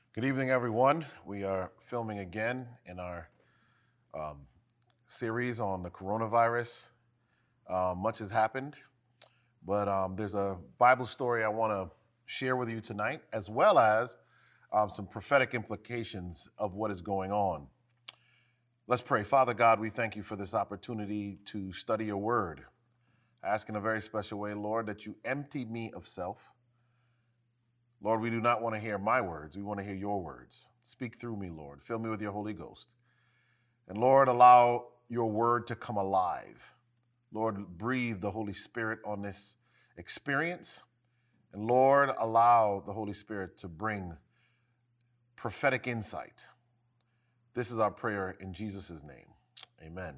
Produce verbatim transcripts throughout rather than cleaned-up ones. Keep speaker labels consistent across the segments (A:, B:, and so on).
A: Good evening, everyone. We are filming again in our um, series on the coronavirus. Uh, much has happened, but um, there's a Bible story I want to share with you tonight, as well as um, some prophetic implications of what is going on. Let's pray. Father God, we thank you for this opportunity to study your word. I ask in a very special way, Lord, that you empty me of self. Lord, we do not want to hear my words. We want to hear your words. Speak through me, Lord. Fill me with your Holy Ghost. And Lord, allow your word to come alive. Lord, breathe the Holy Spirit on this experience. And Lord, allow the Holy Spirit to bring prophetic insight. This is our prayer in Jesus' name. Amen.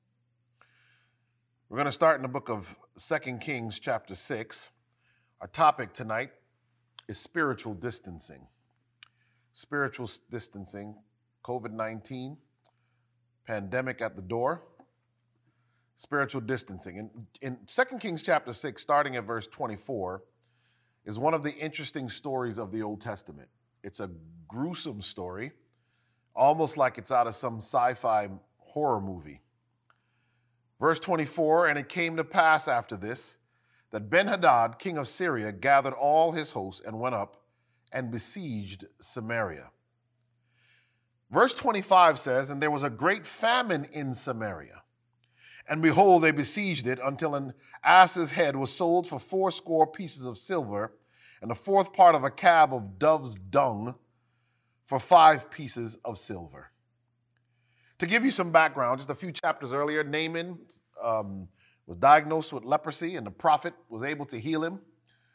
A: We're going to start in the book of Second Kings chapter six. Our topic tonight is spiritual distancing. Spiritual distancing, COVID nineteen, pandemic at the door, spiritual distancing. In, in Second Kings chapter six, starting at verse twenty-four, is one of the interesting stories of the Old Testament. It's a gruesome story, almost like it's out of some sci-fi horror movie. Verse twenty-four, and it came to pass after this, that Ben-Hadad, king of Syria, gathered all his hosts and went up and besieged Samaria. Verse twenty-five says, and there was a great famine in Samaria. And behold, they besieged it until an ass's head was sold for fourscore pieces of silver, and a fourth part of a cab of dove's dung for five pieces of silver. To give you some background, just a few chapters earlier, Naaman um, was diagnosed with leprosy, and the prophet was able to heal him.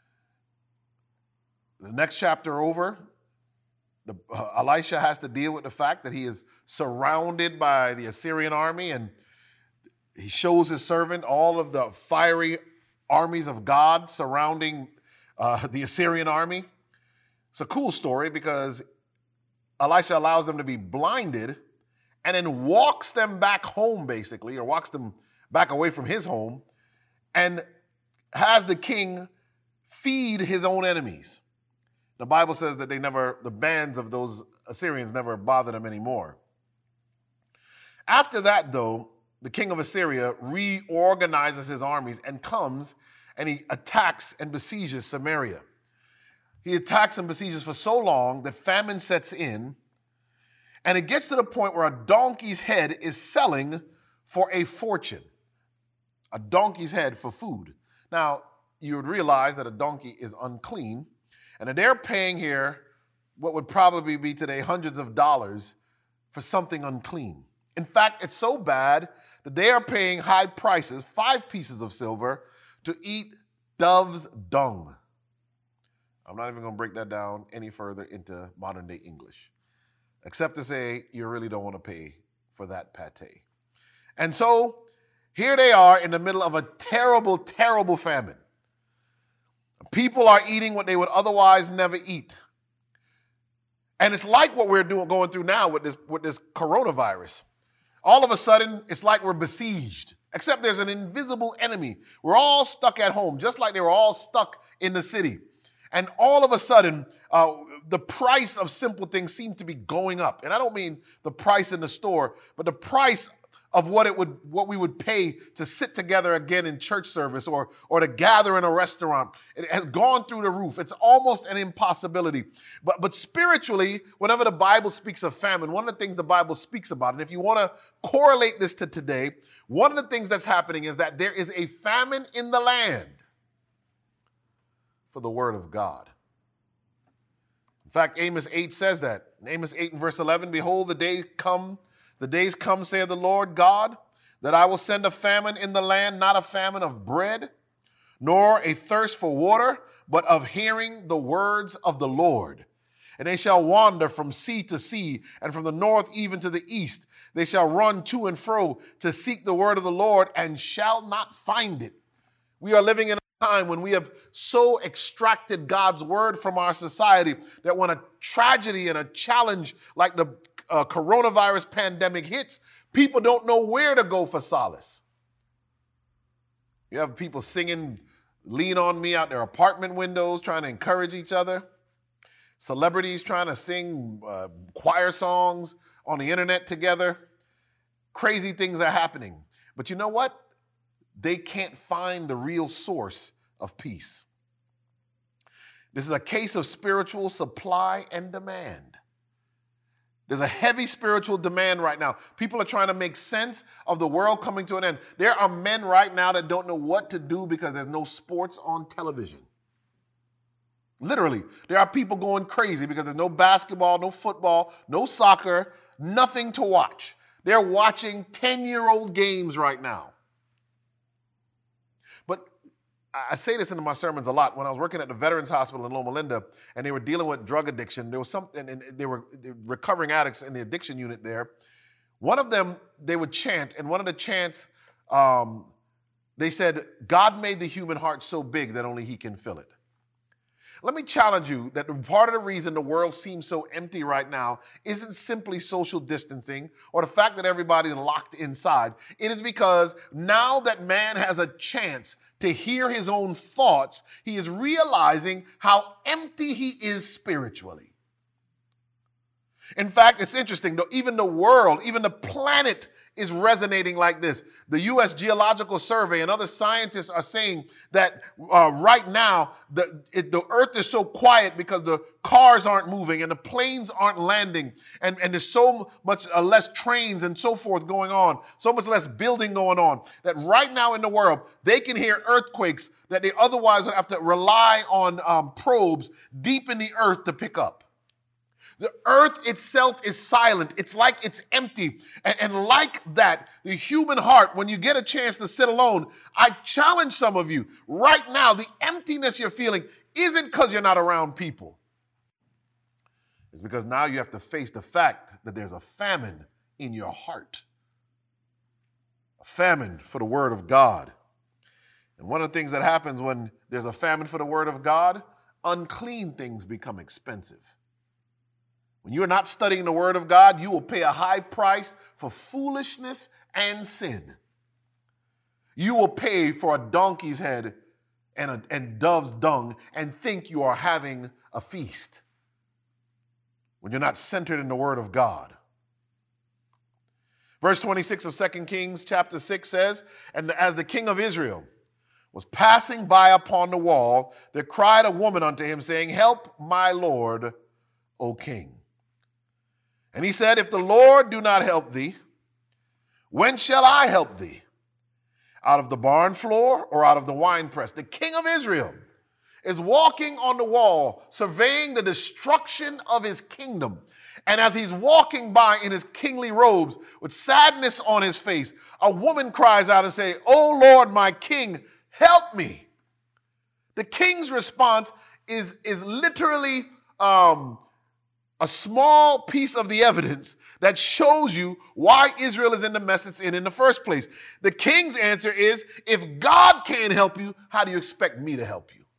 A: The next chapter over, the, uh, Elisha has to deal with the fact that he is surrounded by the Assyrian army, and he shows his servant all of the fiery armies of God surrounding uh, the Assyrian army. It's a cool story because Elisha allows them to be blinded and then walks them back home, basically, or walks them back away from his home, and has the king feed his own enemies. The Bible says that they never, the bands of those Assyrians never bothered him anymore. After that, though, the king of Assyria reorganizes his armies and comes and he attacks and besieges Samaria. He attacks and besieges for so long that famine sets in, and it gets to the point where a donkey's head is selling for a fortune. A donkey's head for food. Now, you would realize that a donkey is unclean, and that they're paying here what would probably be today hundreds of dollars for something unclean. In fact, it's so bad that they are paying high prices, five pieces of silver, to eat dove's dung. I'm not even going to break that down any further into modern day English, except to say you really don't want to pay for that pate. And so here they are in the middle of a terrible, terrible famine. People are eating what they would otherwise never eat. And it's like what we're doing, going through now with this, with this coronavirus. All of a sudden, it's like we're besieged, except there's an invisible enemy. We're all stuck at home, just like they were all stuck in the city. And all of a sudden, uh, the price of simple things seem to be going up. And I don't mean the price in the store, but the price of what it would, what we would pay to sit together again in church service or, or to gather in a restaurant. It has gone through the roof. It's almost an impossibility. But, but spiritually, whenever the Bible speaks of famine, one of the things the Bible speaks about, and if you want to correlate this to today, one of the things that's happening is that there is a famine in the land for the word of God. In fact, Amos eight says that. In Amos eight and verse eleven, behold, the days come, the days come, saith the Lord God, that I will send a famine in the land, not a famine of bread, nor a thirst for water, but of hearing the words of the Lord. And they shall wander from sea to sea, and from the north even to the east. They shall run to and fro to seek the word of the Lord, and shall not find it. We are living in a time when we have so extracted God's word from our society that when a tragedy and a challenge like the uh, coronavirus pandemic hits, people don't know where to go for solace. You have people singing "Lean on Me" out their apartment windows, trying to encourage each other. celebrities trying to sing uh, choir songs on the internet together. Crazy things are happening. But you know what? They can't find the real source of peace. This is a case of spiritual supply and demand. There's a heavy spiritual demand right now. People are trying to make sense of the world coming to an end. There are men right now that don't know what to do because there's no sports on television. Literally, there are people going crazy because there's no basketball, no football, no soccer, nothing to watch. They're watching ten-year-old games right now. But I say this in my sermons a lot. When I was working at the Veterans Hospital in Loma Linda and they were dealing with drug addiction, there was something, and they were recovering addicts in the addiction unit there. One of them, they would chant, and one of the chants, um, they said, God made the human heart so big that only he can fill it. Let me challenge you that part of the reason the world seems so empty right now isn't simply social distancing or the fact that everybody's locked inside. It is because now that man has a chance to hear his own thoughts, he is realizing how empty he is spiritually. In fact, it's interesting, though, even the world, even the planet is resonating like this. The U S Geological Survey and other scientists are saying that uh, right now the, it, the earth is so quiet because the cars aren't moving and the planes aren't landing and, and there's so much uh, less trains and so forth going on, so much less building going on, that right now in the world they can hear earthquakes that they otherwise would have to rely on um, probes deep in the earth to pick up. The earth itself is silent. It's like it's empty. And, and like that, the human heart, when you get a chance to sit alone, I challenge some of you right now, the emptiness you're feeling isn't because you're not around people. It's because now you have to face the fact that there's a famine in your heart. A famine for the word of God. And one of the things that happens when there's a famine for the word of God, unclean things become expensive. When you are not studying the word of God, you will pay a high price for foolishness and sin. You will pay for a donkey's head and, a, and dove's dung and think you are having a feast when you're not centered in the word of God. Verse twenty-six of Second Kings chapter six says, and as the king of Israel was passing by upon the wall, there cried a woman unto him, saying, help my lord, O king. And he said, if the Lord do not help thee, when shall I help thee? Out of the barn floor or out of the winepress? The king of Israel is walking on the wall, surveying the destruction of his kingdom. And as he's walking by in his kingly robes with sadness on his face, a woman cries out and says, O Lord, my king, help me. The king's response is, is literally um, a small piece of the evidence that shows you why Israel is in the mess it's in in the first place. The king's answer is, if God can't help you, how do you expect me to help you?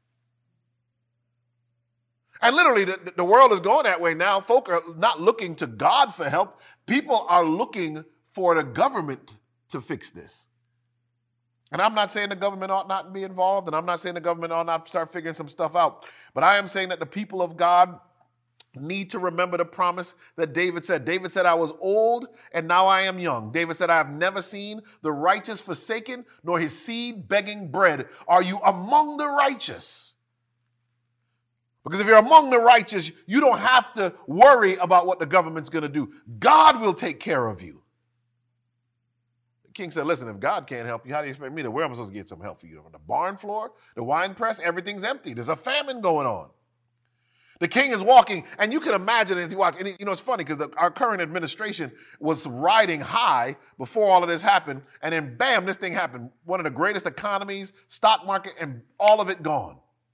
A: And literally, the, the world is going that way now. Folk are not looking to God for help. People are looking for the government to fix this. And I'm not saying the government ought not be involved, and I'm not saying the government ought not start figuring some stuff out. But I am saying that the people of God need to remember the promise that David said. David said, I was old and now I am young. David said, I have never seen the righteous forsaken, nor his seed begging bread. Are you among the righteous? Because if you're among the righteous, you don't have to worry about what the government's going to do. God will take care of you. The king said, listen, if God can't help you, how do you expect me to? Where am I supposed to get some help for you? On the barn floor, the wine press, everything's empty. There's a famine going on. The king is walking, and you can imagine as he walks. And you know, it's funny because our current administration was riding high before all of this happened, and then bam, this thing happened. One of the greatest economies, stock market, and all of it gone.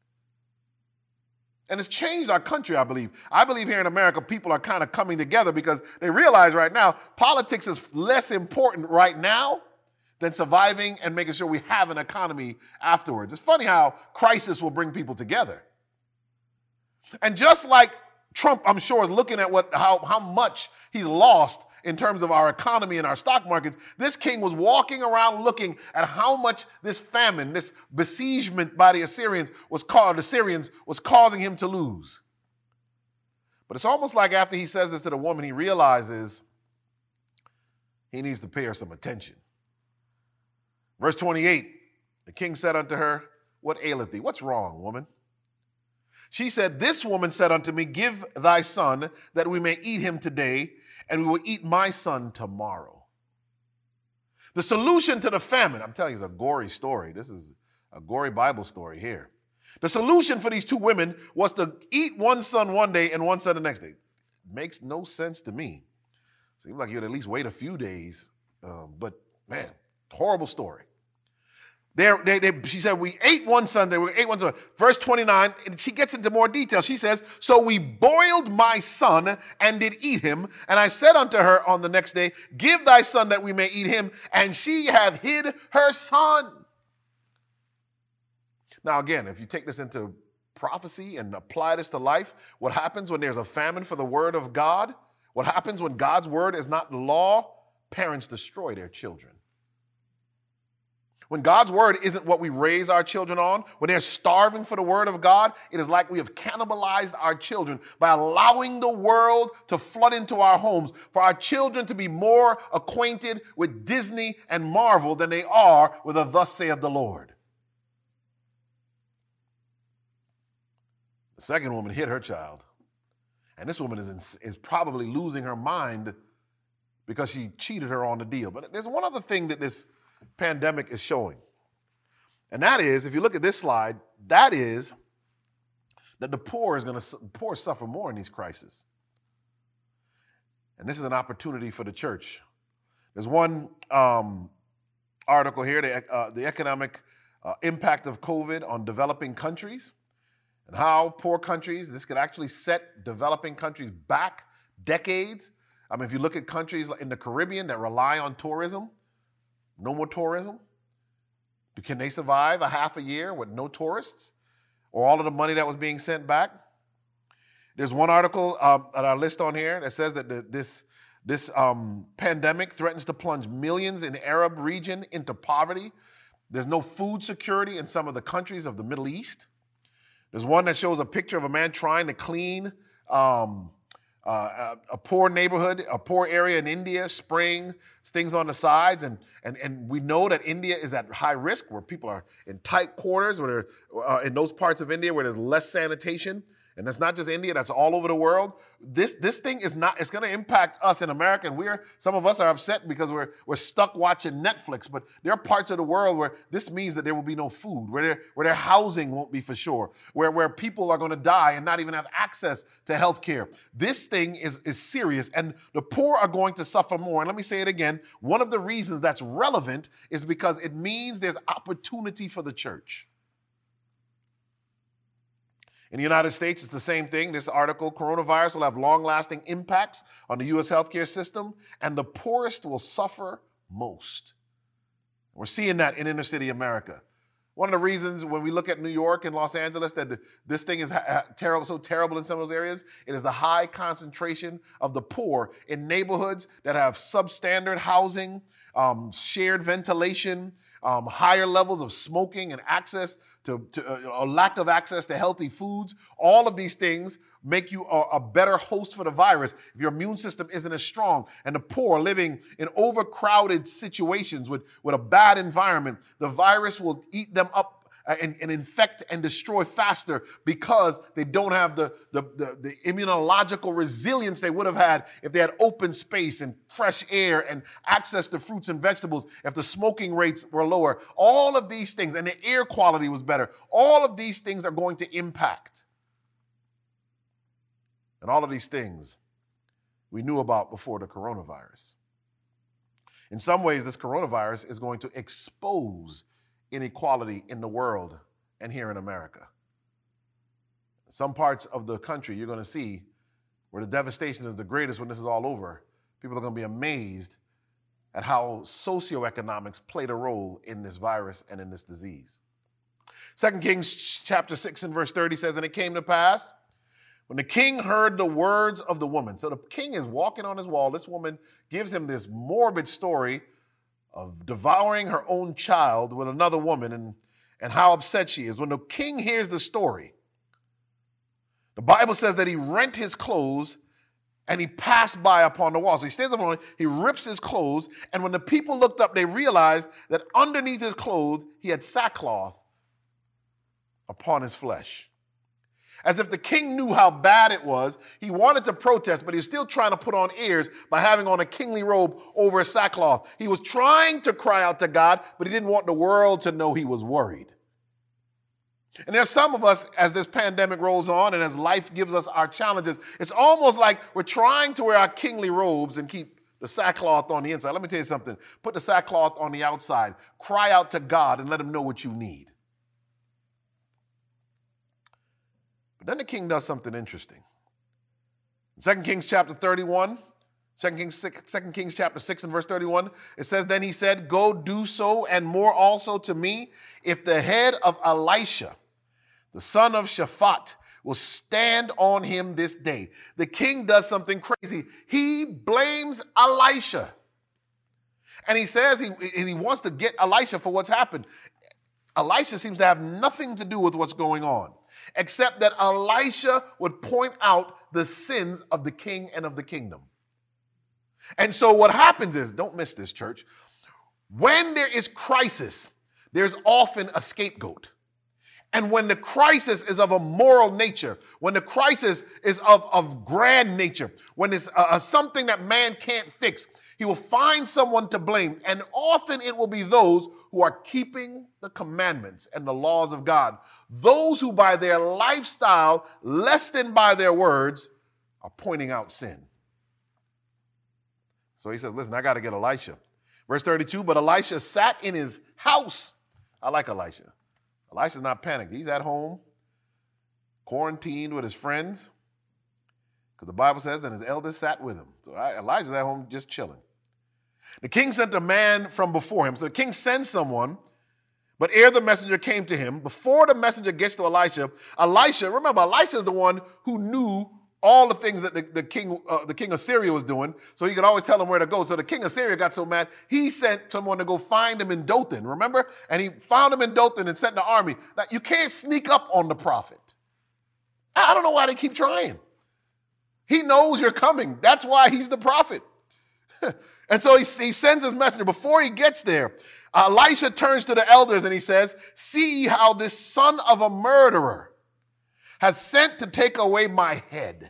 A: And it's changed our country, I believe. I believe here in America, people are kind of coming together because they realize right now, politics is less important right now than surviving and making sure we have an economy afterwards. It's funny how crisis will bring people together. And just like Trump, I'm sure, is looking at what how, how much he's lost in terms of our economy and our stock markets, this king was walking around looking at how much this famine, this besiegement by the Assyrians was called, the Syrians was causing him to lose. But it's almost like after he says this to the woman, he realizes he needs to pay her some attention. Verse twenty-eight, the king said unto her, what aileth thee? What's wrong, woman? She said, this woman said unto me, give thy son that we may eat him today, and we will eat my son tomorrow. The solution to the famine, I'm telling you, is a gory story. This is a gory Bible story here. The solution for these two women was to eat one son one day and one son the next day. Makes no sense to me. Seems like you'd at least wait a few days. Um, but man, horrible story. There, they, they, she said, we ate one Sunday, we ate one Sunday. Verse twenty-nine, she gets into more detail. She says, so we boiled my son and did eat him. And I said unto her on the next day, give thy son that we may eat him. And she hath hid her son. Now, again, if you take this into prophecy and apply this to life, what happens when there's a famine for the word of God? What happens when God's word is not law? Parents destroy their children. When God's word isn't what we raise our children on, when they're starving for the word of God, it is like we have cannibalized our children by allowing the world to flood into our homes, for our children to be more acquainted with Disney and Marvel than they are with a thus saith the Lord. The second woman hid her child. And this woman is, in, is probably losing her mind because she cheated her on the deal. But there's one other thing that this pandemic is showing. And that is, if you look at this slide, that is that the poor is going to poor suffer more in these crises. And this is an opportunity for the church. There's one um, article here, the, uh, the economic uh, impact of COVID on developing countries and how poor countries, this could actually set developing countries back decades. I mean, if you look at countries in the Caribbean that rely on tourism, no more tourism. Can they survive a half a year with no tourists or all of the money that was being sent back? There's one article um, on our list on here that says that the, this, this um, pandemic threatens to plunge millions in the Arab region into poverty. There's no food security in some of the countries of the Middle East. There's one that shows a picture of a man trying to clean um, Uh, a, a poor neighborhood, a poor area in India, spraying things on the sides. And, and, and we know that India is at high risk, where people are in tight quarters, where they're uh, in those parts of India where there's less sanitation. And that's not just India, that's all over the world. This, this thing is not, it's going to impact us in America. And we're, some of us are upset because we're, we're stuck watching Netflix. But there are parts of the world where this means that there will be no food, where, there, where their housing won't be for sure, where, where people are going to die and not even have access to health care. This thing is, is serious, and the poor are going to suffer more. And let me say it again. One of the reasons that's relevant is because it means there's opportunity for the church. In the United States, it's the same thing. This article, coronavirus will have long-lasting impacts on the U S healthcare system, and the poorest will suffer most. We're seeing that in inner-city America. One of the reasons when we look at New York and Los Angeles that the, this thing is ha- terrible, so terrible in some of those areas, it is the high concentration of the poor in neighborhoods that have substandard housing, um, shared ventilation, Um, higher levels of smoking and access to, to uh, a lack of access to healthy foods. All of these things make you a, a better host for the virus if your immune system isn't as strong. And the poor living in overcrowded situations with, with a bad environment, the virus will eat them up And, and infect and destroy faster because they don't have the, the, the, the immunological resilience they would have had if they had open space and fresh air and access to fruits and vegetables, if the smoking rates were lower. All of these things, and the air quality was better. All of these things are going to impact. And all of these things we knew about before the coronavirus. In some ways, this coronavirus is going to expose inequality in the world and here in America. Some parts of the country you're going to see where the devastation is the greatest when this is all over. People are going to be amazed at how socioeconomics played a role in this virus and in this disease. Second Kings chapter six and verse thirty says, and it came to pass when the king heard the words of the woman. So the king is walking on his wall. This woman gives him this morbid story of devouring her own child with another woman, and, and how upset she is. When the king hears the story, The Bible says that he rent his clothes and he passed by upon the wall. So he stands up on it, he rips his clothes, and when the people looked up, they realized that underneath his clothes, he had sackcloth upon his flesh. As if the king knew how bad it was, he wanted to protest, but he was still trying to put on airs by having on a kingly robe over his sackcloth. He was trying to cry out to God, but he didn't want the world to know he was worried. And there's some of us, as this pandemic rolls on and as life gives us our challenges, it's almost like we're trying to wear our kingly robes and keep the sackcloth on the inside. Let me tell you something. Put the sackcloth on the outside. Cry out to God and let him know what you need. But then the king does something interesting. In Second Kings chapter thirty-one, Second Kings, Second Kings chapter six and verse thirty-one, it says, then he said, go do so and more also to me, if the head of Elisha, the son of Shaphat, will stand on him this day. The king does something crazy. He blames Elisha. And he says he, and he wants to get Elisha for what's happened. Elisha seems to have nothing to do with what's going on, except that Elisha would point out the sins of the king and of the kingdom. And so what happens is, don't miss this, church, when there is crisis, there's often a scapegoat. And when the crisis is of a moral nature, when the crisis is of, of grand nature, when it's uh, something that man can't fix, he will find someone to blame. And often it will be those who are keeping the commandments and the laws of God. Those who by their lifestyle, less than by their words, are pointing out sin. So he says, listen, I got to get Elisha. Verse thirty-two, but Elisha sat in his house. I like Elisha. Elisha's not panicked. He's at home, quarantined with his friends, because the Bible says that his elders sat with him. So Elijah's at home just chilling. The king sent a man from before him. So the king sends someone, but ere the messenger came to him, before the messenger gets to Elisha, Elisha, remember, Elisha is the one who knew all the things that the, the king uh, the king of Syria was doing, so he could always tell him where to go. So the king of Syria got so mad, he sent someone to go find him in Dothan, remember? And he found him in Dothan and sent the army. Now, you can't sneak up on the prophet. I don't know why they keep trying. He knows you're coming. That's why he's the prophet. And so he, he sends his messenger. Before he gets there, Elisha turns to the elders and he says, see how this son of a murderer hath sent to take away my head.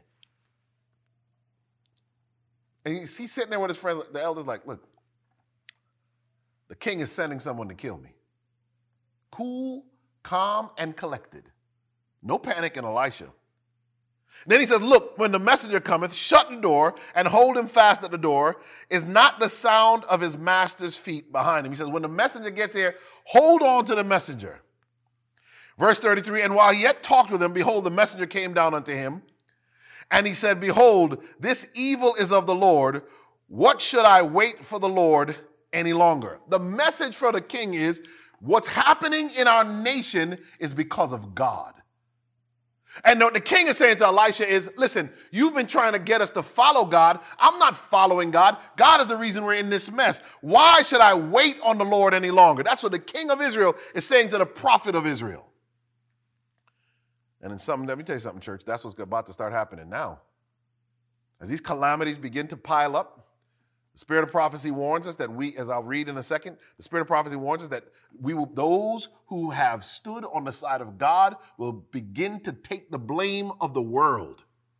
A: And he's, he's sitting there with his friends. The elder's like, look, the king is sending someone to kill me. Cool, calm, and collected. No panic in Elisha. Then he says, look, when the messenger cometh, shut the door and hold him fast at the door. Is not the sound of his master's feet behind him. He says, when the messenger gets here, hold on to the messenger. Verse thirty-three, and while he yet talked with him, behold, the messenger came down unto him. And he said, behold, this evil is of the Lord. What should I wait for the Lord any longer? The message for the king is, what's happening in our nation is because of God. And what the king is saying to Elisha is, listen, you've been trying to get us to follow God. I'm not following God. God is the reason we're in this mess. Why should I wait on the Lord any longer? That's what the king of Israel is saying to the prophet of Israel. And in something, let me tell you something, church, that's what's about to start happening now. As these calamities begin to pile up, the spirit of prophecy warns us that we, as I'll read in a second, the spirit of prophecy warns us that we will, those who have stood on the side of God will begin to take the blame of the world.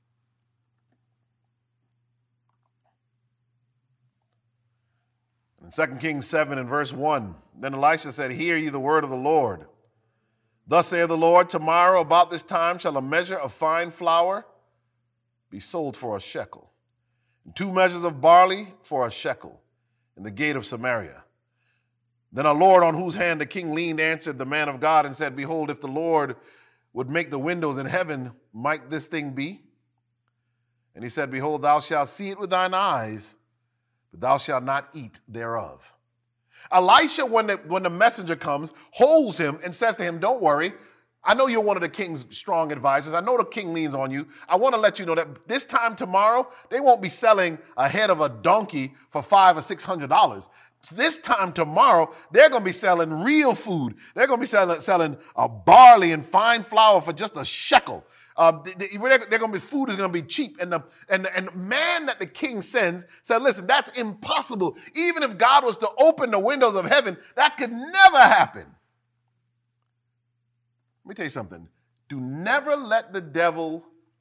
A: In Second Kings seven and verse one, then Elisha said, hear ye the word of the Lord. Thus saith the Lord, tomorrow about this time shall a measure of fine flour be sold for a shekel, and two measures of barley for a shekel in the gate of Samaria. Then our Lord, on whose hand the king leaned, answered the man of God and said, behold, if the Lord would make the windows in heaven, might this thing be? And he said, behold, thou shalt see it with thine eyes, but thou shalt not eat thereof. Elisha, when the, when the messenger comes, holds him and says to him, don't worry. I know you're one of the king's strong advisors. I know the king leans on you. I want to let you know that this time tomorrow, they won't be selling a head of a donkey for five or six hundred dollars. This time tomorrow, they're going to be selling real food. They're going to be selling, selling uh, barley and fine flour for just a shekel. Uh, they, they, they're going to be food is going to be cheap, and the and and the man that the king sends said, "Listen, that's impossible. Even if God was to open the windows of heaven, that could never happen." Let me tell you something. Do never let the devil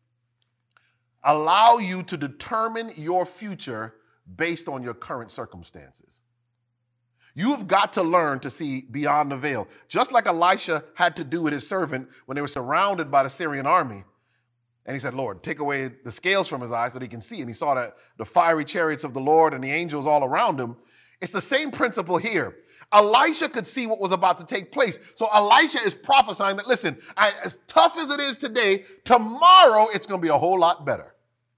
A: allow you to determine your future based on your current circumstances. You've got to learn to see beyond the veil. Just like Elisha had to do with his servant when they were surrounded by the Syrian army. And he said, "Lord, take away the scales from his eyes so that he can see." And he saw that the fiery chariots of the Lord and the angels all around him. It's the same principle here. Elisha could see what was about to take place. So Elisha is prophesying that, listen, I, as tough as it is today, tomorrow it's going to be a whole lot better.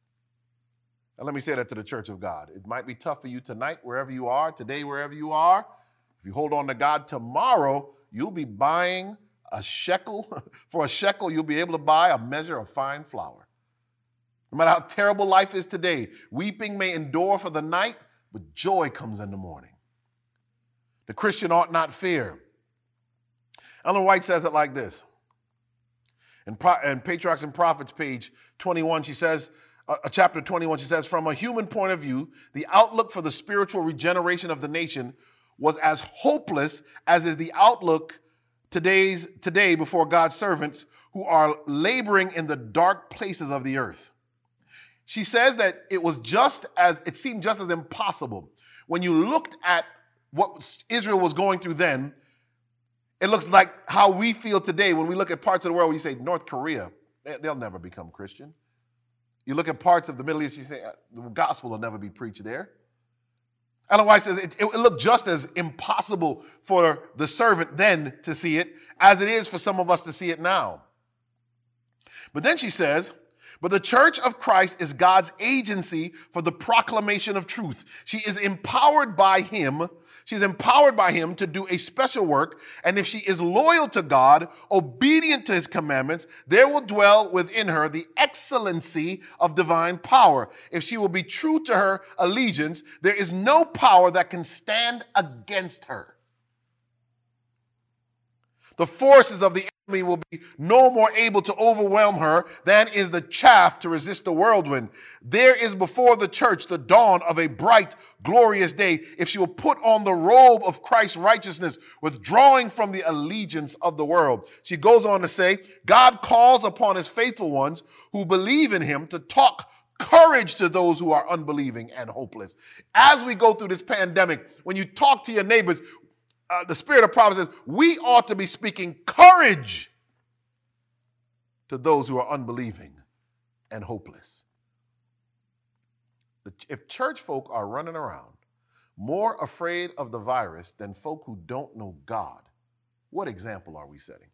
A: Now, let me say that to the church of God. It might be tough for you tonight, wherever you are, today, wherever you are. If you hold on to God tomorrow, you'll be buying a shekel. For a shekel, you'll be able to buy a measure of fine flour. No matter how terrible life is today, weeping may endure for the night, but joy comes in the morning. The Christian ought not fear. Ellen White says it like this. In, Pro- in Patriarchs and Prophets, page twenty-one, she says, uh, chapter twenty-one, she says, from a human point of view, the outlook for the spiritual regeneration of the nation was as hopeless as is the outlook today's today before God's servants who are laboring in the dark places of the earth. She says that it was just as, it seemed just as impossible. When you looked at what Israel was going through then, it looks like how we feel today when we look at parts of the world where you say, North Korea, they'll never become Christian. You look at parts of the Middle East, you say, the gospel will never be preached there. Ellen White says it, it looked just as impossible for the servant then to see it as it is for some of us to see it now. But then she says, but the church of Christ is God's agency for the proclamation of truth. She is empowered by him. She's empowered by him to do a special work. And if she is loyal to God, obedient to his commandments, there will dwell within her the excellency of divine power. If she will be true to her allegiance, there is no power that can stand against her. The forces of the enemy will be no more able to overwhelm her than is the chaff to resist the whirlwind. There is before the church the dawn of a bright, glorious day if she will put on the robe of Christ's righteousness, withdrawing from the allegiance of the world. She goes on to say, God calls upon his faithful ones who believe in him to talk courage to those who are unbelieving and hopeless. As we go through this pandemic, when you talk to your neighbors, Uh, the spirit of prophecy says we ought to be speaking courage to those who are unbelieving and hopeless. If church folk are running around more afraid of the virus than folk who don't know God, what example are we setting?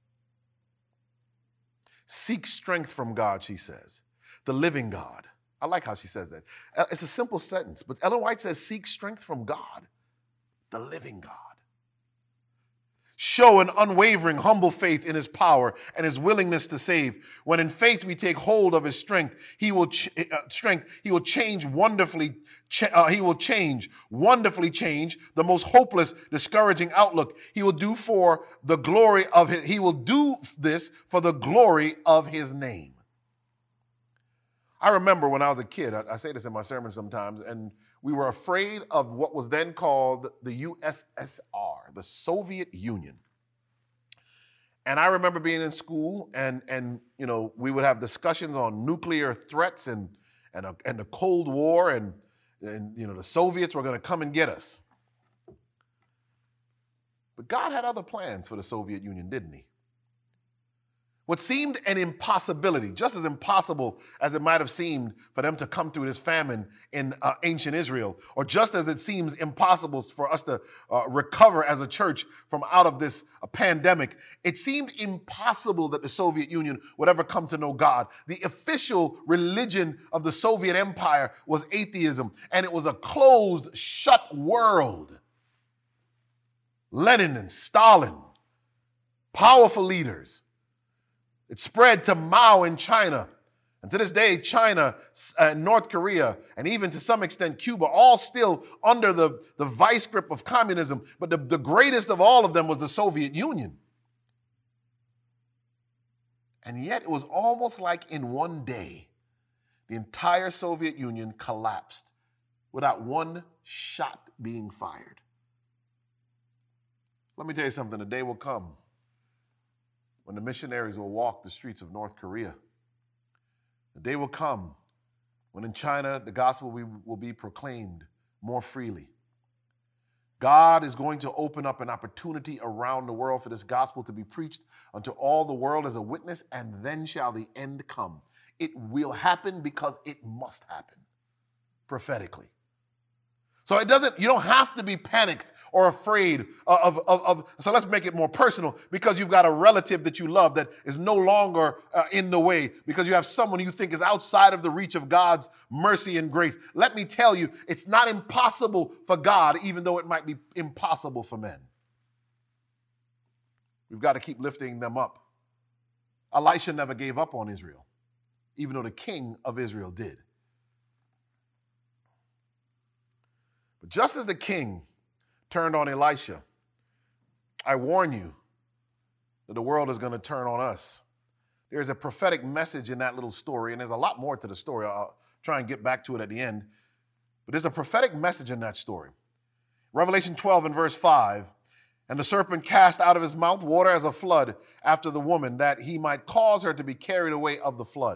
A: Seek strength from God, she says, the living God. I like how she says that. It's a simple sentence, but Ellen White says, seek strength from God, the living God. Show an unwavering, humble faith in his power and his willingness to save. When in faith we take hold of his strength, he will ch- uh, strength. He will change wonderfully. Ch- uh, he will change wonderfully change the most hopeless, discouraging outlook. He will do for the glory of his. He will do this for the glory of his name. I remember when I was a kid. I, I say this in my sermon sometimes, and we were afraid of what was then called the U S S R, the Soviet Union. And I remember being in school, and, and you know, we would have discussions on nuclear threats and, and, a, and the Cold War, and, and you know, the Soviets were going to come and get us. But God had other plans for the Soviet Union, didn't he? What seemed an impossibility, just as impossible as it might have seemed for them to come through this famine in uh, ancient Israel, or just as it seems impossible for us to uh, recover as a church from out of this uh, pandemic, it seemed impossible that the Soviet Union would ever come to know God. The official religion of the Soviet Empire was atheism, and it was a closed, shut world. Lenin and Stalin, powerful leaders. It spread to Mao in China. And to this day, China, uh, North Korea, and even to some extent Cuba, all still under the, the vice grip of communism. But the, the greatest of all of them was the Soviet Union. And yet it was almost like in one day, the entire Soviet Union collapsed without one shot being fired. Let me tell you something, the day will come when the missionaries will walk the streets of North Korea. The day will come when in China the gospel will be proclaimed more freely. God is going to open up an opportunity around the world for this gospel to be preached unto all the world as a witness, and then shall the end come. It will happen because it must happen prophetically. So it doesn't, you don't have to be panicked or afraid of, of, of, so let's make it more personal, because you've got a relative that you love that is no longer uh, in the way, because you have someone you think is outside of the reach of God's mercy and grace. Let me tell you, it's not impossible for God, even though it might be impossible for men. We've got to keep lifting them up. Elisha never gave up on Israel, even though the king of Israel did. But just as the king turned on Elisha, I warn you that the world is going to turn on us. There's a prophetic message in that little story, and there's a lot more to the story. I'll try and get back to it at the end. But there's a prophetic message in that story. Revelation twelve and verse five, and the serpent cast out of his mouth water as a flood after the woman, that he might cause her to be carried away of the flood.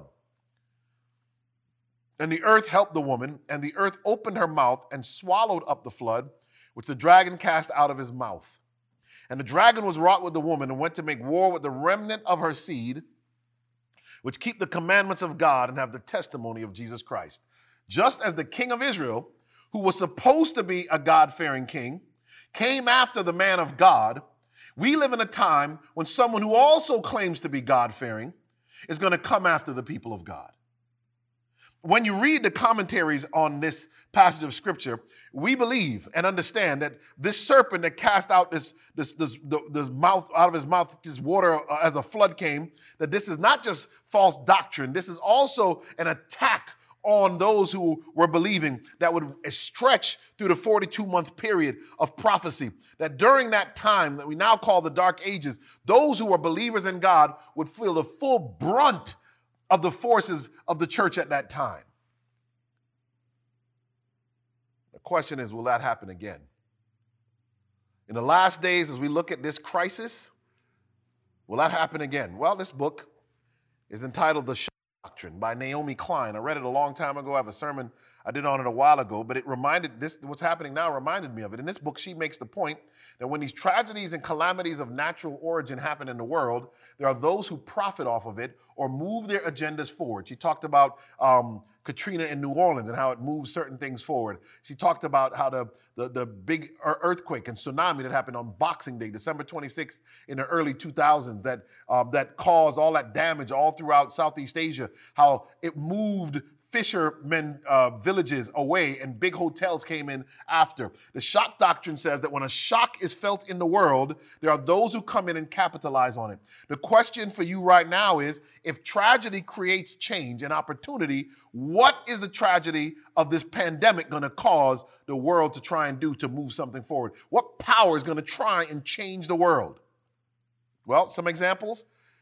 A: And the earth helped the woman, and the earth opened her mouth and swallowed up the flood, which the dragon cast out of his mouth. And the dragon was wroth with the woman and went to make war with the remnant of her seed, which keep the commandments of God and have the testimony of Jesus Christ. Just as the king of Israel, who was supposed to be a God-fearing king, came after the man of God, we live in a time when someone who also claims to be God-fearing is going to come after the people of God. When you read the commentaries on this passage of scripture, we believe and understand that this serpent that cast out this, this, this the, the mouth out of his mouth, this water uh, as a flood came, that this is not just false doctrine. This is also an attack on those who were believing that would stretch through the forty-two month period of prophecy. That during that time that we now call the Dark Ages, those who were believers in God would feel the full brunt of the forces of the church at that time. The question is, will that happen again? In the last days, as we look at this crisis, will that happen again? Well, this book is entitled The Shock Doctrine by Naomi Klein. I read it a long time ago. I have a sermon I did on it a while ago, but it reminded this, what's happening now reminded me of it. In this book, she makes the point that when these tragedies and calamities of natural origin happen in the world, there are those who profit off of it or move their agendas forward. She talked about um, Katrina in New Orleans and how it moves certain things forward. She talked about how the, the, the big earthquake and tsunami that happened on Boxing Day, December twenty-sixth in the early two thousands, that, um, that caused all that damage all throughout Southeast Asia, how it moved fishermen uh, villages away and big hotels came in after. The shock doctrine says that when a shock is felt in the world, there are those who come in and capitalize on it. The question for you right now is, if tragedy creates change and opportunity, what is the tragedy of this pandemic going to cause the world to try and do to move something forward? What power is going to try and change the world? Well, some examples.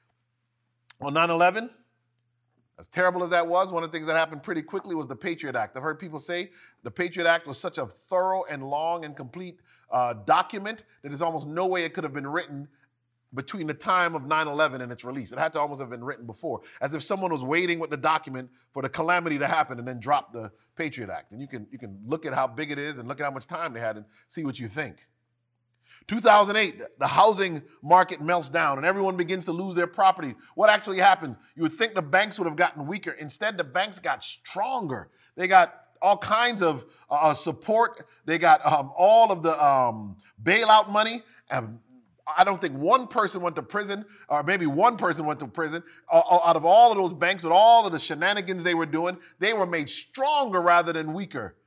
A: On nine eleven, as terrible as that was, one of the things that happened pretty quickly was the Patriot Act. I've heard people say the Patriot Act was such a thorough and long and complete uh, document that there's almost no way it could have been written between the time of nine eleven and its release. It had to almost have been written before, as if someone was waiting with the document for the calamity to happen and then drop the Patriot Act. And you can, you can look at how big it is and look at how much time they had and see what you think. two thousand eight, the housing market melts down and everyone begins to lose their property. What actually happens? You would think the banks would have gotten weaker. Instead, the banks got stronger. They got all kinds of uh, support. They got um, all of the um, bailout money. And I don't think one person went to prison, or maybe one person went to prison. Uh, out of all of those banks, with all of the shenanigans they were doing, they were made stronger rather than weaker.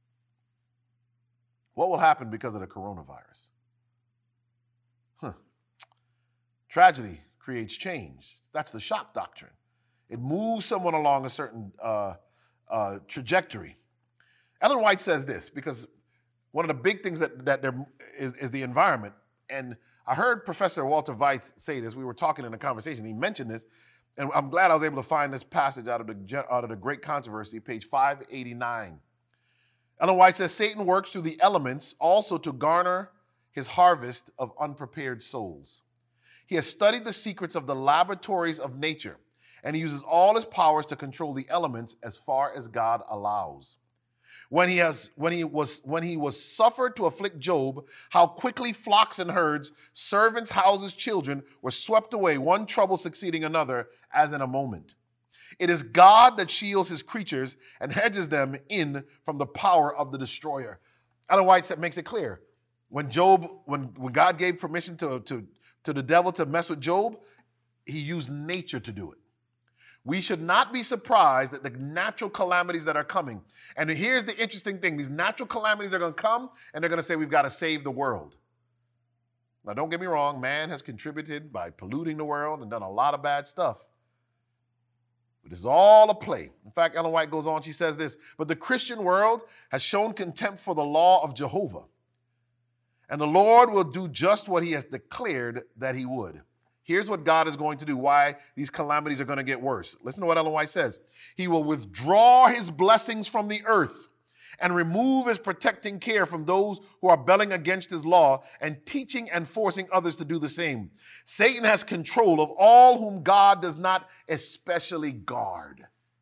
A: What will happen because of the coronavirus? Huh. Tragedy creates change. That's the shock doctrine. It moves someone along a certain uh, uh, trajectory. Ellen White says this, because one of the big things that, that there is, is the environment. And I heard Professor Walter Veith say this. We were talking in a conversation. He mentioned this. And I'm glad I was able to find this passage out of the, out of the Great Controversy, page five eighty-nine. Ellen White says, Satan works through the elements also to garner his harvest of unprepared souls. He has studied the secrets of the laboratories of nature, and he uses all his powers to control the elements as far as God allows. When he has, when he was, when he was suffered to afflict Job, how quickly flocks and herds, servants, houses, children were swept away, one trouble succeeding another, as in a moment. It is God that shields his creatures and hedges them in from the power of the destroyer. Ellen White makes it clear. When Job, when, when God gave permission to, to, to the devil to mess with Job, he used nature to do it. We should not be surprised at the natural calamities that are coming. And here's the interesting thing. These natural calamities are going to come, and they're going to say, we've got to save the world. Now, don't get me wrong. Man has contributed by polluting the world and done a lot of bad stuff. But it's all a play. In fact, Ellen White goes on. She says this, but the Christian world has shown contempt for the law of Jehovah. And the Lord will do just what he has declared that he would. Here's what God is going to do, why these calamities are going to get worse. Listen to what Ellen White says. He will withdraw his blessings from the earth and remove his protecting care from those who are rebelling against his law and teaching and forcing others to do the same. Satan has control of all whom God does not especially guard.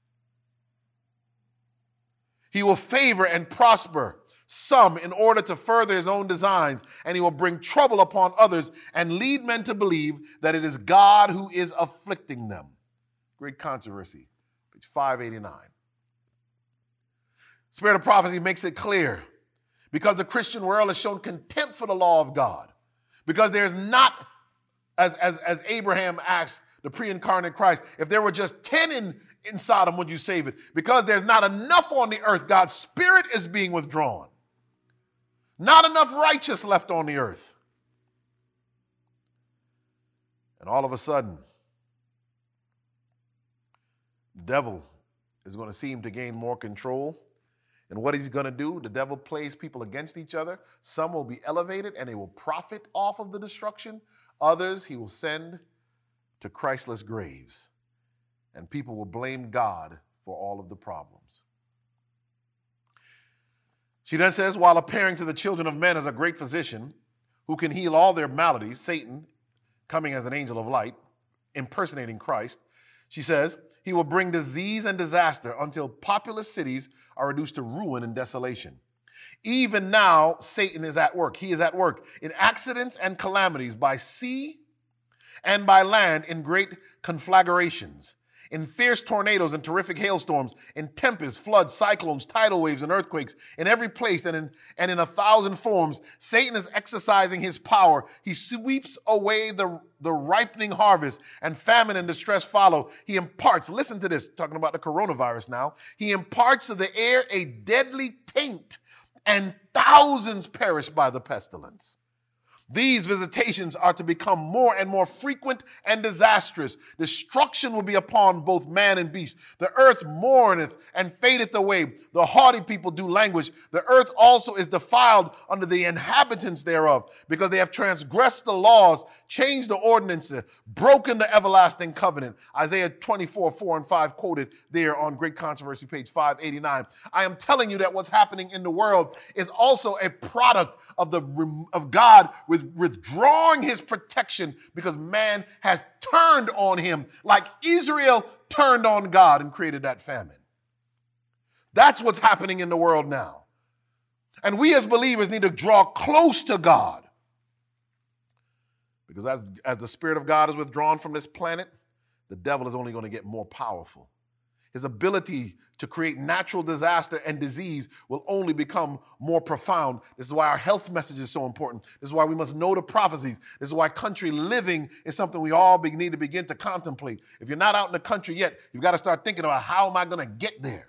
A: He will favor and prosper some in order to further his own designs, and he will bring trouble upon others and lead men to believe that it is God who is afflicting them. Great Controversy, page five eighty-nine. Spirit of prophecy makes it clear, because the Christian world has shown contempt for the law of God, because there's not, as, as, as Abraham asked the pre-incarnate Christ, if there were just ten in, in Sodom, would you save it? Because there's not enough on the earth, God's Spirit is being withdrawn. Not enough righteous left on the earth. And all of a sudden, the devil is going to seem to gain more control. And what he's going to do, the devil plays people against each other. Some will be elevated and they will profit off of the destruction. Others he will send to Christless graves. And people will blame God for all of the problems. She then says, while appearing to the children of men as a great physician who can heal all their maladies, Satan, coming as an angel of light, impersonating Christ, she says, he will bring disease and disaster until populous cities are reduced to ruin and desolation. Even now, Satan is at work. He is at work in accidents and calamities by sea and by land in great conflagrations, in fierce tornadoes and terrific hailstorms, in tempests, floods, cyclones, tidal waves, and earthquakes, in every place and in, and in a thousand forms. Satan is exercising his power. He sweeps away the, the ripening harvest, and famine and distress follow. He imparts, listen to this, talking about the coronavirus now, he imparts to the air a deadly taint, and thousands perish by the pestilence. These visitations are to become more and more frequent and disastrous. Destruction will be upon both man and beast. The earth mourneth and fadeth away. The haughty people do languish. The earth also is defiled under the inhabitants thereof, because they have transgressed the laws, changed the ordinances, broken the everlasting covenant. Isaiah twenty-four, four and five quoted there on Great Controversy, page five eighty-nine. I am telling you that what's happening in the world is also a product of the of God with withdrawing his protection, because man has turned on him like Israel turned on God and created that famine. That's what's happening in the world now. And we as believers need to draw close to God, because as, as the Spirit of God is withdrawn from this planet, the devil is only going to get more powerful. His ability to create natural disaster and disease will only become more profound. This is why our health message is so important. This is why we must know the prophecies. This is why country living is something we all be, need to begin to contemplate. If you're not out in the country yet, you've got to start thinking about, how am I going to get there?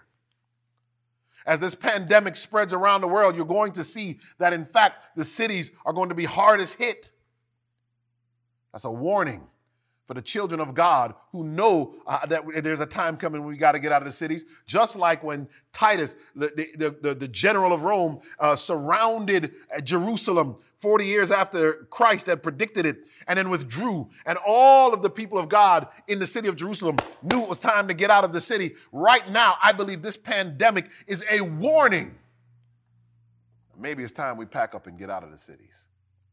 A: As this pandemic spreads around the world, you're going to see that, in fact, the cities are going to be hardest hit. That's a warning for the children of God who know uh, that there's a time coming when we got to get out of the cities. Just like when Titus, the, the, the, the general of Rome, uh, surrounded Jerusalem forty years after Christ had predicted it and then withdrew. And all of the people of God in the city of Jerusalem knew it was time to get out of the city. Right now, I believe this pandemic is a warning. Maybe it's time we pack up and get out of the cities.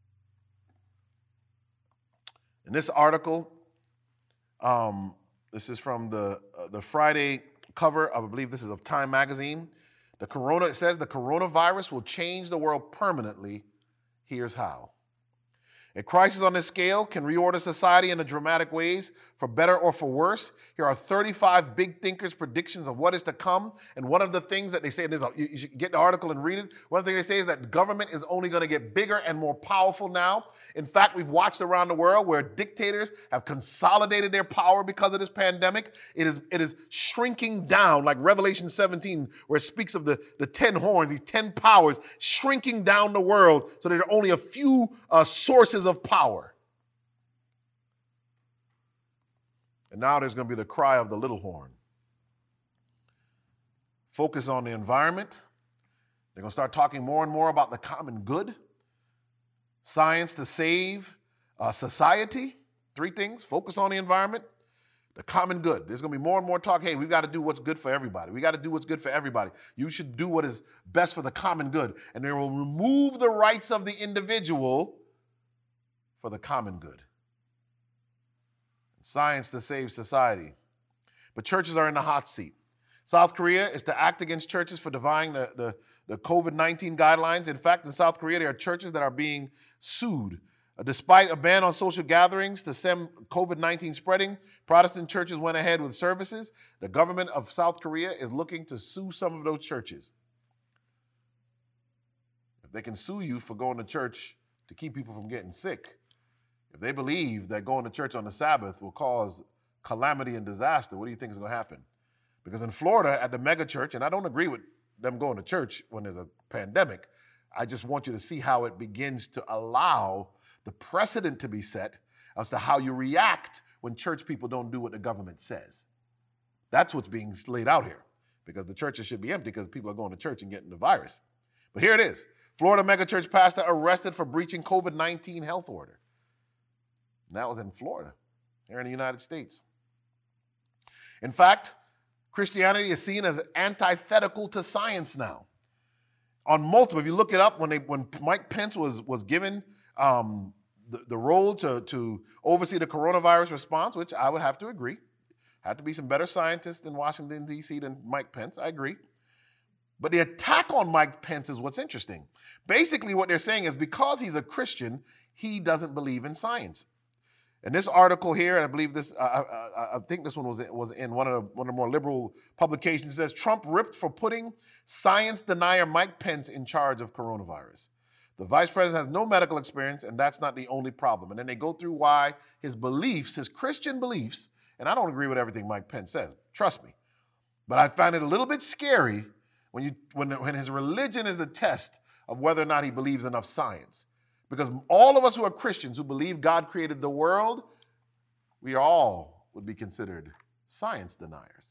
A: In this article, um, this is from the uh, the Friday cover, I believe this is of Time magazine. The corona, it says the coronavirus will change the world permanently. Here's how. A crisis on this scale can reorder society in a dramatic ways, for better or for worse. Here are thirty-five big thinkers' predictions of what is to come. And one of the things that they say, and this, you should get the article and read it. One thing they say is that government is only going to get bigger and more powerful now. In fact, we've watched around the world where dictators have consolidated their power because of this pandemic. It is, it is shrinking down, like Revelation seventeen, where it speaks of the, the ten horns, these ten powers, shrinking down the world so there are only a few uh, sources of power. And now there's going to be the cry of the little horn. Focus on the environment. They're going to start talking more and more about the common good. Science to save uh, society. Three things. Focus on the environment. The common good. There's going to be more and more talk. Hey, we've got to do what's good for everybody. We got to do what's good for everybody. You should do what is best for the common good. And they will remove the rights of the individual for the common good. Science to save society. But churches are in the hot seat. South Korea is to act against churches for defying the, the, the COVID nineteen guidelines. In fact, in South Korea, there are churches that are being sued. Uh, despite a ban on social gatherings to stem COVID nineteen spreading, Protestant churches went ahead with services. The government of South Korea is looking to sue some of those churches. If they can sue you for going to church to keep people from getting sick, if they believe that going to church on the Sabbath will cause calamity and disaster, what do you think is going to happen? Because in Florida, at the mega church, and I don't agree with them going to church when there's a pandemic, I just want you to see how it begins to allow the precedent to be set as to how you react when church people don't do what the government says. That's what's being laid out here, because the churches should be empty because people are going to church and getting the virus. But here it is. Florida megachurch pastor arrested for breaching COVID nineteen health order. And that was in Florida, here in the United States. In fact, Christianity is seen as antithetical to science now. On multiple, if you look it up, when they when Mike Pence was was given um, the, the role to, to oversee the coronavirus response, which I would have to agree, had to be some better scientists in Washington, D C than Mike Pence, I agree. But the attack on Mike Pence is what's interesting. Basically, what they're saying is because he's a Christian, he doesn't believe in science. And this article here, and I believe this, uh, I, I think this one was, was in one of, the, one of the more liberal publications, it says, Trump ripped for putting science denier Mike Pence in charge of coronavirus. The vice president has no medical experience, and that's not the only problem. And then they go through why his beliefs, his Christian beliefs, and I don't agree with everything Mike Pence says, trust me. But I find it a little bit scary when, you, when, when his religion is the test of whether or not he believes enough science. Because all of us who are Christians who believe God created the world, we all would be considered science deniers.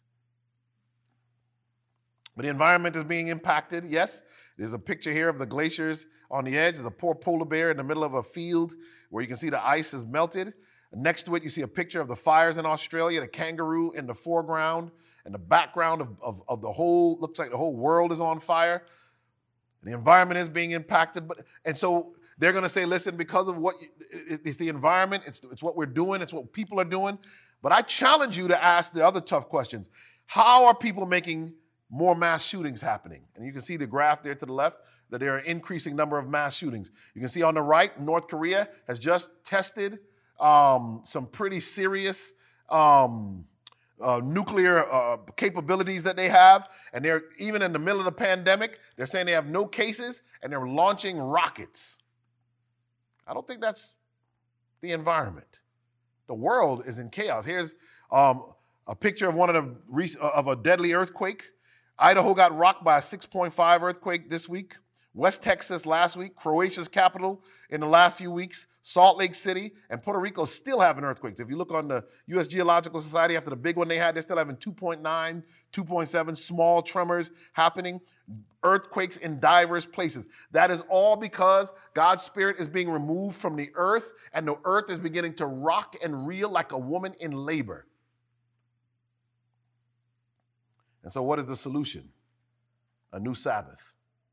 A: But the environment is being impacted. Yes, there's a picture here of the glaciers on the edge. There's a poor polar bear in the middle of a field where you can see the ice is melted. Next to it, you see a picture of the fires in Australia, the kangaroo in the foreground, and the background of, of, of the whole, looks like the whole world is on fire. And the environment is being impacted. But and so they're going to say, listen, because of what, it's the environment, it's, it's what we're doing, it's what people are doing. But I challenge you to ask the other tough questions. How are people making more mass shootings happening? And you can see the graph there to the left, that there are an increasing number of mass shootings. You can see on the right, North Korea has just tested um, some pretty serious um, uh, nuclear uh, capabilities that they have. And they're, even in the middle of the pandemic, they're saying they have no cases, and they're launching rockets. I don't think that's the environment. The world is in chaos. Here's um, a picture of one of the of a deadly earthquake. Idaho got rocked by a six point five earthquake this week, West Texas last week, Croatia's capital in the last few weeks, Salt Lake City, and Puerto Rico still having earthquakes. If you look on the U S Geological Society, after the big one they had, they're still having two point nine, two point seven small tremors happening, earthquakes in diverse places. That is all because God's Spirit is being removed from the earth, and the earth is beginning to rock and reel like a woman in labor. And so what is the solution? A new Sabbath.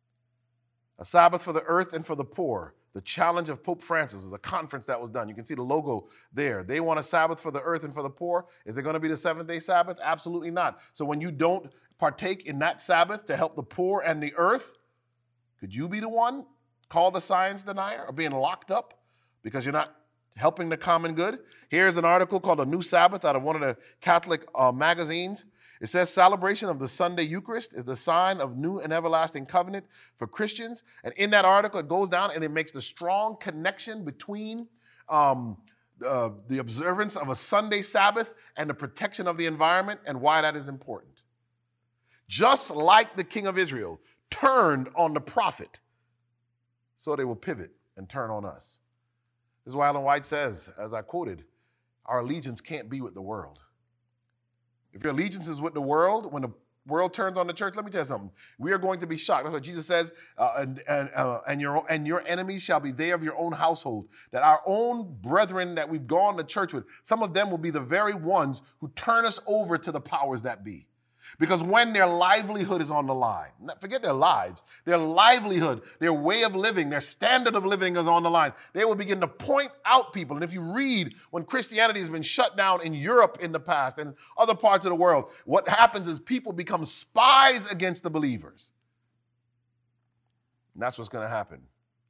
A: A Sabbath for the earth and for the poor. The challenge of Pope Francis is a conference that was done. You can see the logo there. They want a Sabbath for the earth and for the poor. Is it going to be the seventh-day Sabbath? Absolutely not. So when you don't partake in that Sabbath to help the poor and the earth, could you be the one called a science denier or being locked up because you're not helping the common good? Here's an article called A New Sabbath out of one of the Catholic uh, magazines. It says celebration of the Sunday Eucharist is the sign of new and everlasting covenant for Christians. And in that article, it goes down and it makes the strong connection between um, uh, the observance of a Sunday Sabbath and the protection of the environment and why that is important. Just like the king of Israel turned on the prophet, so they will pivot and turn on us. This is why Ellen White says, as I quoted, our allegiance can't be with the world. If your allegiance is with the world, when the world turns on the church, let me tell you something. We are going to be shocked. That's what Jesus says, uh, and, and, uh, and, your, and your enemies shall be they of your own household. That our own brethren that we've gone to church with, some of them will be the very ones who turn us over to the powers that be. Because when their livelihood is on the line, forget their lives, their livelihood, their way of living, their standard of living is on the line, they will begin to point out people. And if you read when Christianity has been shut down in Europe in the past and other parts of the world, what happens is people become spies against the believers. And that's what's going to happen.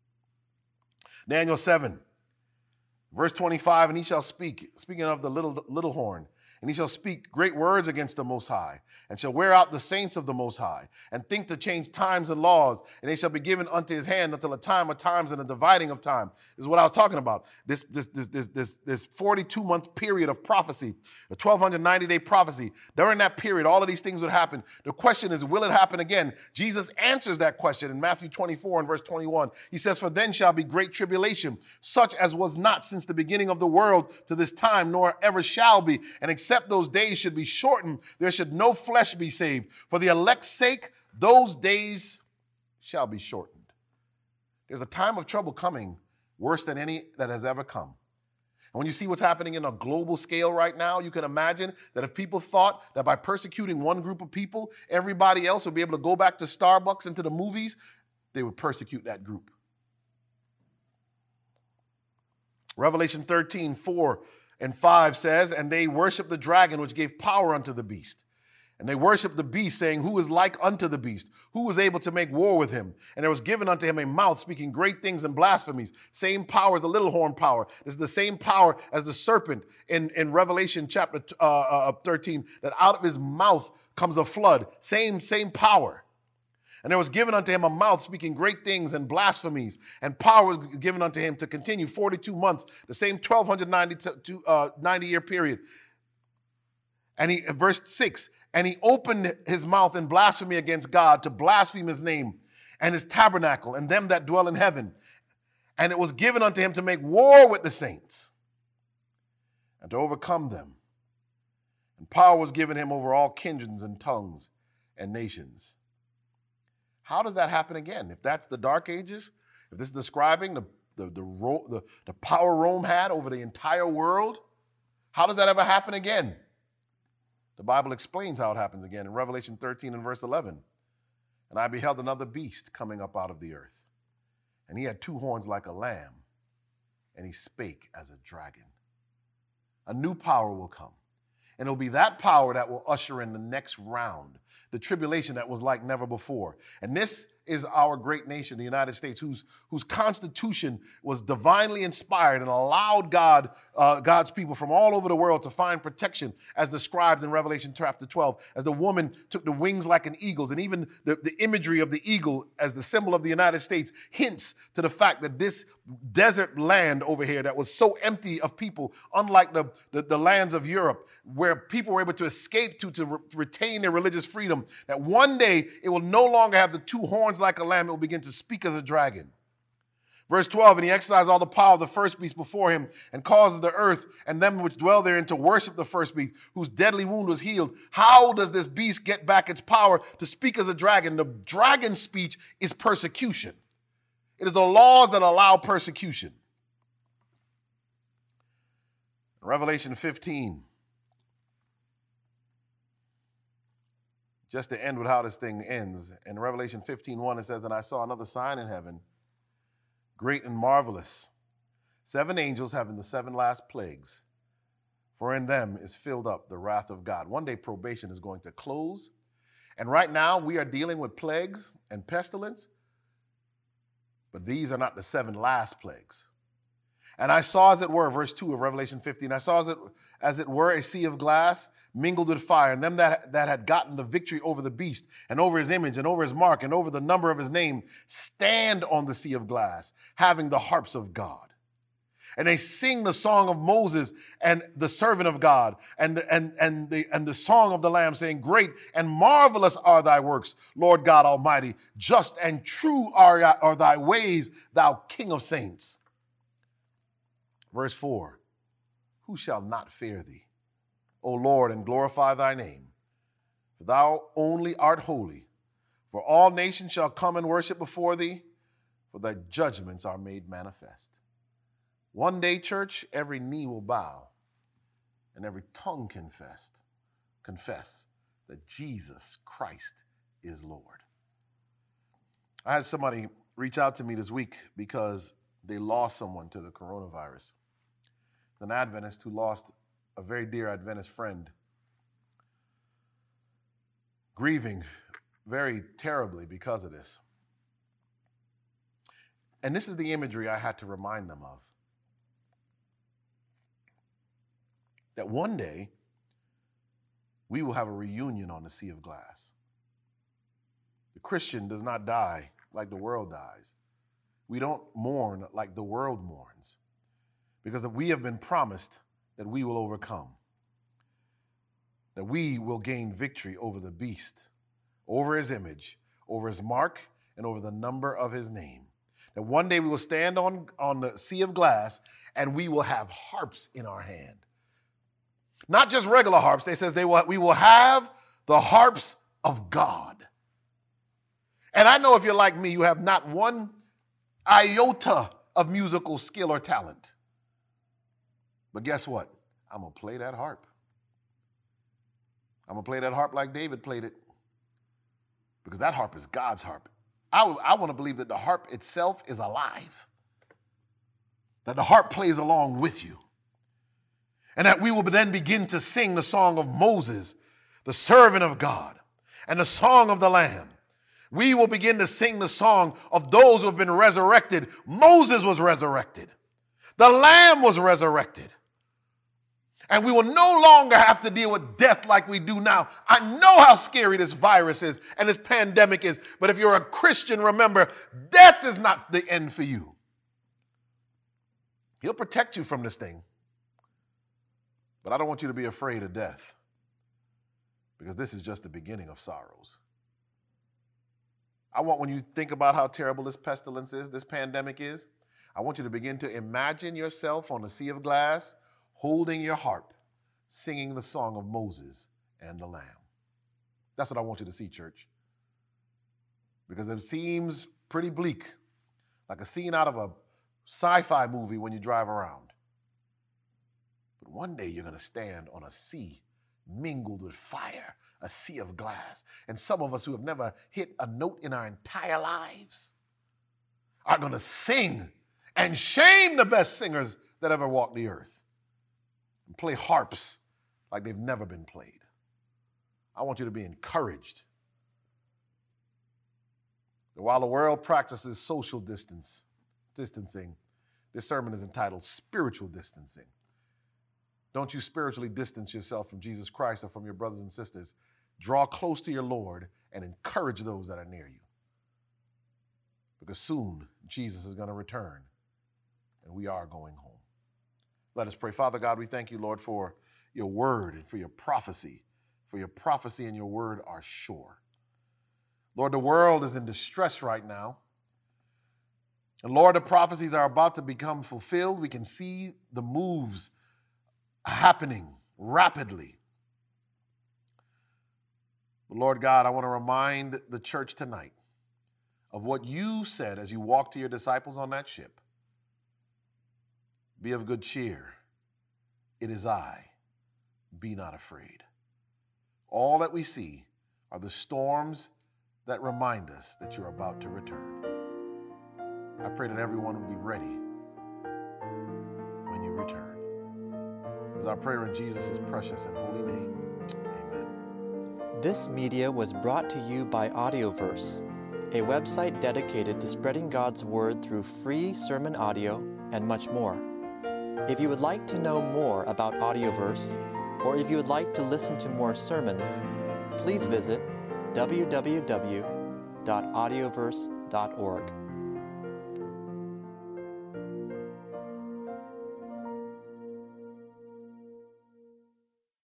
A: Daniel seven, verse twenty-five, and he shall speak, speaking of the little, little horn, and he shall speak great words against the Most High, and shall wear out the saints of the Most High, and think to change times and laws, and they shall be given unto his hand until a time of times and a dividing of time. This is what I was talking about. This this this this this, this forty-two month period of prophecy, a twelve ninety day prophecy. During that period, all of these things would happen. The question is, will it happen again? Jesus answers that question in Matthew twenty-four and verse twenty-one. He says, for then shall be great tribulation, such as was not since the beginning of the world to this time, nor ever shall be. And except those days should be shortened, there should no flesh be saved. For the elect's sake, those days shall be shortened. There's a time of trouble coming, worse than any that has ever come. And when you see what's happening in a global scale right now, you can imagine that if people thought that by persecuting one group of people, everybody else would be able to go back to Starbucks and to the movies, they would persecute that group. Revelation thirteen, four and five says, and they worshiped the dragon, which gave power unto the beast. And they worshiped the beast, saying, who is like unto the beast? Who was able to make war with him? And there was given unto him a mouth speaking great things and blasphemies. Same power as the little horn power. This is the same power as the serpent in, in Revelation chapter uh, uh, thirteen, that out of his mouth comes a flood. Same, same power. And there was given unto him a mouth speaking great things and blasphemies, and power was given unto him to continue forty-two months, the same twelve ninety year period. And he, verse six, and he opened his mouth in blasphemy against God to blaspheme his name and his tabernacle and them that dwell in heaven. And it was given unto him to make war with the saints and to overcome them. And power was given him over all kindreds and tongues and nations. How does that happen again? If that's the Dark Ages, if this is describing the, the, the, the, the power Rome had over the entire world, how does that ever happen again? The Bible explains how it happens again in Revelation thirteen and verse eleven. And I beheld another beast coming up out of the earth. And he had two horns like a lamb, and he spake as a dragon. A new power will come. And it'll be that power that will usher in the next round, the tribulation that was like never before. And this is our great nation, the United States, whose, whose constitution was divinely inspired and allowed God, uh, God's people from all over the world to find protection, as described in Revelation chapter twelve, as the woman took the wings like an eagle's. And even the, the imagery of the eagle as the symbol of the United States hints to the fact that this desert land over here that was so empty of people, unlike the, the, the lands of Europe, where people were able to escape to, to re- retain their religious freedom, that one day it will no longer have the two horns like a lamb, it will begin to speak as a dragon. Verse twelve, and he exercised all the power of the first beast before him and causes the earth and them which dwell therein to worship the first beast, whose deadly wound was healed. How does this beast get back its power to speak as a dragon? The dragon's speech is persecution. It is the laws that allow persecution. Revelation fifteen. Just to end with how this thing ends. In Revelation fifteen one, it says, and I saw another sign in heaven, great and marvelous, seven angels having the seven last plagues, for in them is filled up the wrath of God. One day probation is going to close. And right now we are dealing with plagues and pestilence, but these are not the seven last plagues. And I saw, as it were, verse two of Revelation fifteen, I saw as it, as it were a sea of glass mingled with fire, and them that, that had gotten the victory over the beast and over his image and over his mark and over the number of his name stand on the sea of glass, having the harps of God. And they sing the song of Moses and the servant of God and the, and, and, the, and the song of the Lamb, saying, great and marvelous are thy works, Lord God Almighty. Just and true are, are thy ways, thou King of saints. Verse four, who shall not fear thee, O Lord, and glorify thy name? For thou only art holy. For all nations shall come and worship before thee, for thy judgments are made manifest. One day, church, every knee will bow and every tongue confess, confess that Jesus Christ is Lord. I had somebody reach out to me this week because they lost someone to the coronavirus. An Adventist who lost a very dear Adventist friend, grieving very terribly because of this. And this is the imagery I had to remind them of. That one day, we will have a reunion on the sea of glass. The Christian does not die like the world dies. We don't mourn like the world mourns, because we have been promised that we will overcome, that we will gain victory over the beast, over his image, over his mark, and over the number of his name. That one day we will stand on, on the sea of glass and we will have harps in our hand. Not just regular harps. They says they will, we will have the harps of God. And I know if you're like me, you have not one iota of musical skill or talent. But guess what? I'm going to play that harp. I'm going to play that harp like David played it, because that harp is God's harp. I, I want to believe that the harp itself is alive, that the harp plays along with you, and that we will then begin to sing the song of Moses, the servant of God, and the song of the Lamb. We will begin to sing the song of those who have been resurrected. Moses was resurrected. The Lamb was resurrected. And we will no longer have to deal with death like we do now. I know how scary this virus is and this pandemic is, but if you're a Christian, remember, death is not the end for you. He'll protect you from this thing. But I don't want you to be afraid of death, because this is just the beginning of sorrows. I want, when you think about how terrible this pestilence is, this pandemic is, I want you to begin to imagine yourself on a sea of glass, holding your harp, singing the song of Moses and the Lamb. That's what I want you to see, church. Because it seems pretty bleak, like a scene out of a sci-fi movie when you drive around. But one day you're going to stand on a sea mingled with fire, a sea of glass. And some of us who have never hit a note in our entire lives are going to sing and shame the best singers that ever walked the earth, and play harps like they've never been played. I want you to be encouraged that while the world practices social distance, distancing, this sermon is entitled Spiritual Distancing. Don't you spiritually distance yourself from Jesus Christ or from your brothers and sisters. Draw close to your Lord and encourage those that are near you, because soon Jesus is going to return and we are going home. Let us pray. Father God, we thank you, Lord, for your word and for your prophecy. For your prophecy and your word are sure. Lord, the world is in distress right now. And Lord, the prophecies are about to become fulfilled. We can see the moves happening rapidly. But Lord God, I want to remind the church tonight of what you said as you walked to your disciples on that ship. Be of good cheer. It is I. Be not afraid. All that we see are the storms that remind us that you're about to return. I pray that everyone will be ready when you return. This is our prayer in Jesus' precious and holy name. Amen.
B: This media was brought to you by Audioverse, a website dedicated to spreading God's Word through free sermon audio and much more. If you would like to know more about Audioverse, or if you would like to listen to more sermons, please visit w w w dot audioverse dot org.